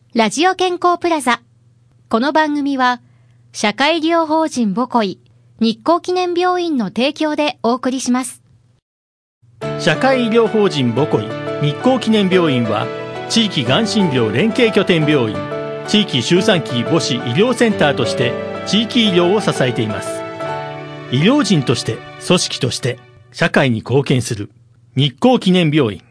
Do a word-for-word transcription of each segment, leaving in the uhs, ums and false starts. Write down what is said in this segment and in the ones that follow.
ラジオ健康プラザ。この番組は社会医療法人ボコイ日光記念病院の提供でお送りします。 社会医療法人ボコイ日光記念病院は地域がん診療連携拠点病院、地域周産期母子医療センターとして地域医療を支えています。医療人として組織として社会に貢献する日光記念病院。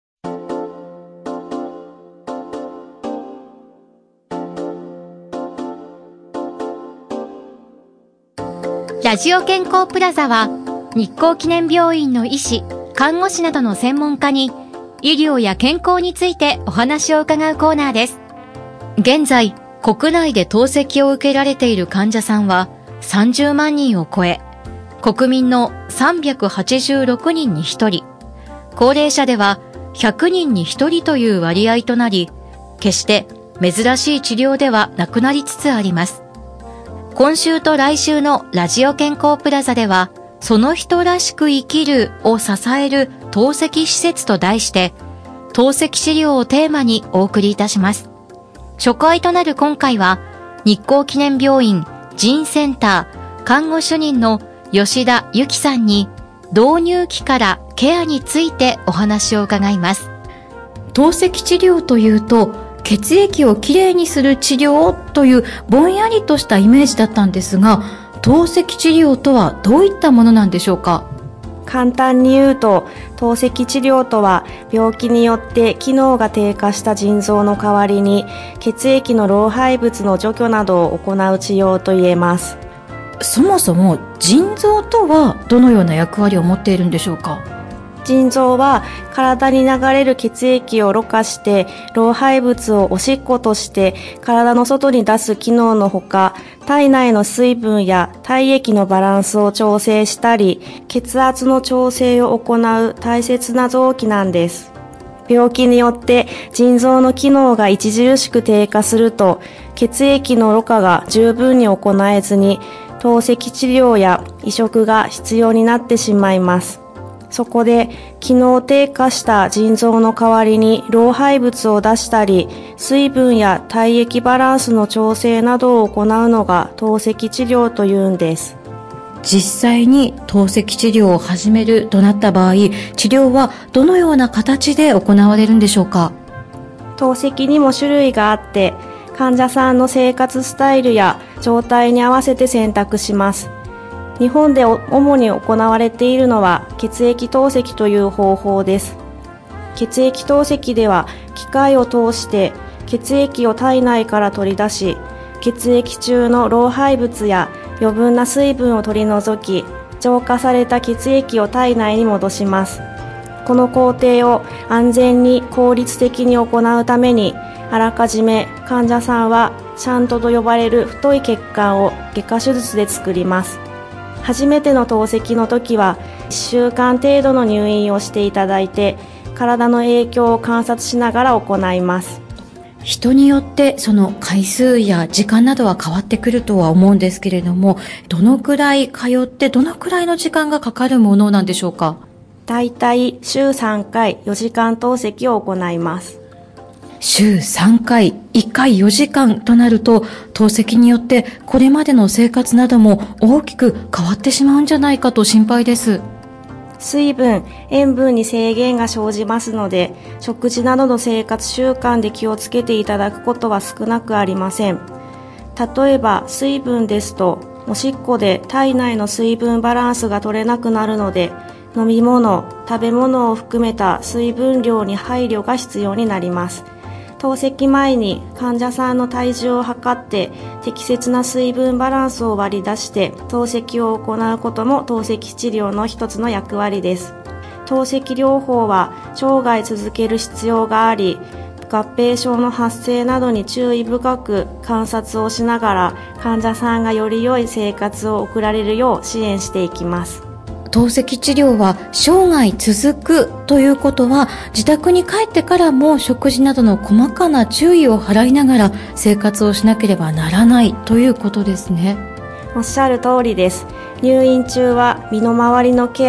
ラジオ健康プラザは日光記念病院の医師、看護師などの専門家に医療や健康についてお話を伺うコーナーです。現在、国内で透析を受けられている患者さんはさんじゅうまんにんを超え、国民のさんびゃくはちじゅうろくにんにひとり、高齢者ではひゃくにんにひとりという割合となり、決して珍しい治療ではなくなりつつあります。今週と来週のラジオ健康プラザでは、その人らしく生きるを支える透析施設と題して、透析治療をテーマにお送りいたします。初回となる今回は、日光記念病院腎センター看護主任の吉田由紀さんに、導入期からケアについてお話を伺います。透析治療というと、血液をきれいにする治療というぼんやりとしたイメージだったんですが、透析治療とはどういったものなんでしょうか？ 簡単に言うと、透析治療とは病気によって機能が低下した腎臓の代わりに血液の老廃物の除去などを行う治療と言えます。 そもそも腎臓とはどのような役割を持っているんでしょうか？ 腎臓は体に流れる血液をろ過して老廃物をおしっことして体の外に出す機能のほか、体内の水分や体液のバランスを調整したり、血圧の調整を行う大切な臓器なんです。病気によって腎臓の機能が著しく低下すると、血液のろ過が十分に行えずに透析治療や移植が必要になってしまいます。そこで機能低下した腎臓の代わりに老廃物を出したり、水分や体液バランスの調整などを行うのが透析治療というんです。 実際に透析治療を始めるとなった場合、治療はどのような形で行われるんでしょうか？ 透析にも種類があって、患者さんの生活スタイルや状態に合わせて選択します。日本で主に行われているのは血液透析という方法です。血液透析では機械を通して血液を体内から取り出し、血液中の老廃物や余分な水分を取り除き、浄化された血液を体内に戻します。この工程を安全に効率的に行うために、あらかじめ患者さんはシャントと呼ばれる太い血管を外科手術で作ります。初めての透析の時はいっしゅうかん程度の入院をしていただいて、体の影響を観察しながら行います。 人によってその回数や時間などは変わってくるとは思うんですけれども、どのくらい通ってどのくらいの時間がかかるものなんでしょうか？ だいたい週さんかいよじかん透析を行います。 週さんかい、いっかいよじかんとなると、透析によってこれまでの生活なども大きく変わってしまうんじゃないかと心配です。 水分、塩分に制限が生じますので、食事などの生活習慣で気をつけていただくことは少なくありません。例えば水分ですと、おしっこで体内の水分バランスが取れなくなるので、飲み物、食べ物を含めた水分量に配慮が必要になります。透析前に患者さんの体重を測って適切な水分バランスを割り出して透析を行うことも透析治療の一つの役割です。透析療法は生涯続ける必要があり、合併症の発生などに注意深く観察をしながら患者さんがより良い生活を送られるよう支援していきます。 透析治療は生涯続くということは、自宅に帰ってからも食事などの細かな注意を払いながら生活をしなければならないということですね。 おっしゃる通りです。入院中は身の回りのケア、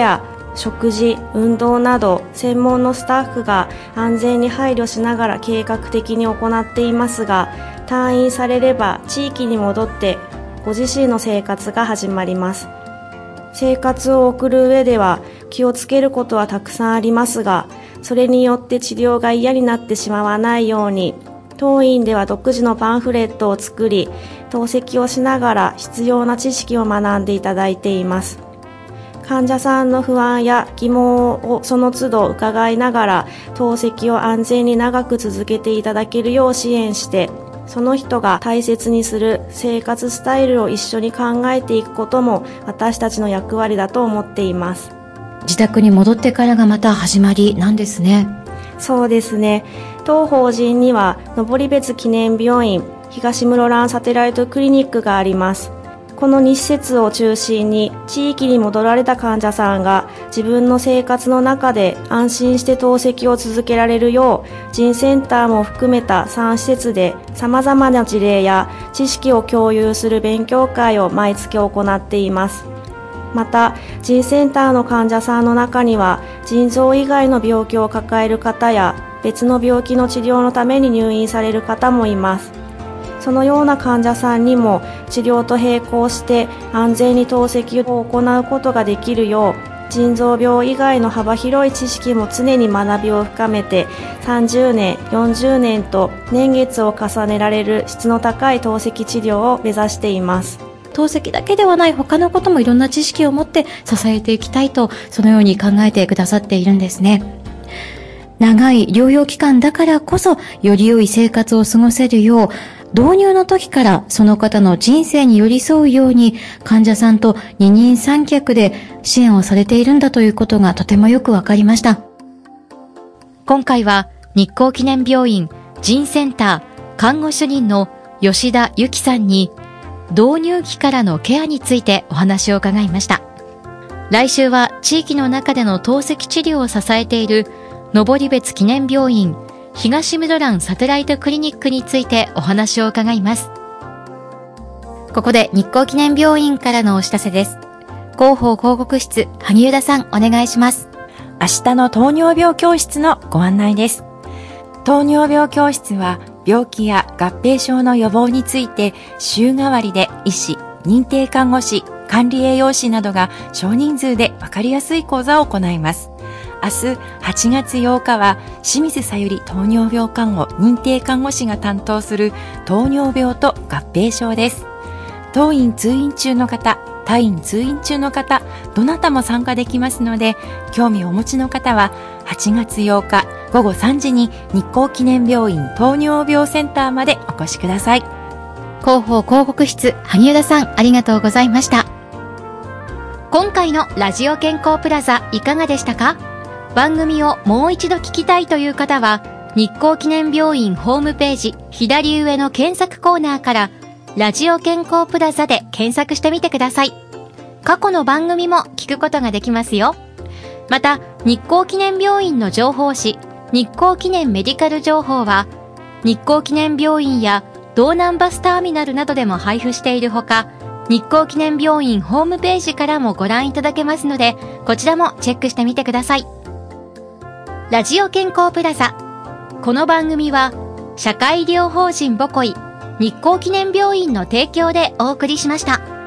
食事、運動など専門のスタッフが安全に配慮しながら計画的に行っていますが、退院されれば地域に戻ってご自身の生活が始まります。生活を送る上では気をつけることはたくさんありますが、それによって治療が嫌になってしまわないように、当院では独自のパンフレットを作り、透析をしながら必要な知識を学んでいただいています。患者さんの不安や疑問をその都度伺いながら、透析を安全に長く続けていただけるよう支援して、その人が大切にする生活スタイルを一緒に考えていくことも私たちの役割だと思っています。 自宅に戻ってからがまた始まりなんですね。 そうですね。当法人には登別記念病院、東室蘭サテライトクリニックがあります。このに施設を中心に地域に戻られた患者さんが自分の生活の中で安心して透析を続けられるよう、腎センターも含めたさん施設で様々な事例や知識を共有する勉強会を毎月行っています。また、腎センターの患者さんの中には腎臓以外の病気を抱える方や別の病気の治療のために入院される方もいます。そのような患者さんにも治療と並行して安全に透析を行うことができるよう、腎臓病以外の幅広い知識も常に学びを深めて、さんじゅうねん、よんじゅうねんと年月を重ねられる質の高い透析治療を目指しています。 透析だけではない他のこともいろんな知識を持って支えていきたいと、そのように考えてくださっているんですね。長い療養期間だからこそより良い生活を過ごせるよう、導入の時からその方の人生に寄り添うように患者さんと二人三脚で支援をされているんだということがとてもよくわかりました。 今回は日光記念病院腎センター看護主任の吉田由紀さんに導入期からのケアについてお話を伺いました。来週は地域の中での透析治療を支えている登別記念病院東室蘭サテライトクリニックについてお話を伺います。ここで日光記念病院からのお知らせです。広報広告室萩生田さん、お願いします。 明日の糖尿病教室のご案内です。糖尿病教室は病気や合併症の予防について週替わりで医師、認定看護師、管理栄養士などが少人数で分かりやすい講座を行います。明日はちがつようかは清水さゆり糖尿病看護認定看護師が担当する糖尿病と合併症です。当院通院中の方、他院通院中の方、どなたも参加できますので、興味をお持ちの方ははちがつようかごごさんじに日光記念病院糖尿病センターまでお越しください。 広報広告室萩生田さん、ありがとうございました。今回のラジオ健康プラザいかがでしたか？番組をもう一度聞きたいという方は、日光記念病院ホームページ左上の検索コーナーからラジオ健康プラザで検索してみてください。過去の番組も聞くことができますよ。また、日光記念病院の情報誌日光記念メディカル情報は日光記念病院や道南バスターミナルなどでも配布しているほか、日光記念病院ホームページからもご覧いただけますので、こちらもチェックしてみてください。ラジオ健康プラザ。この番組は社会医療法人ボコイ日光記念病院の提供でお送りしました。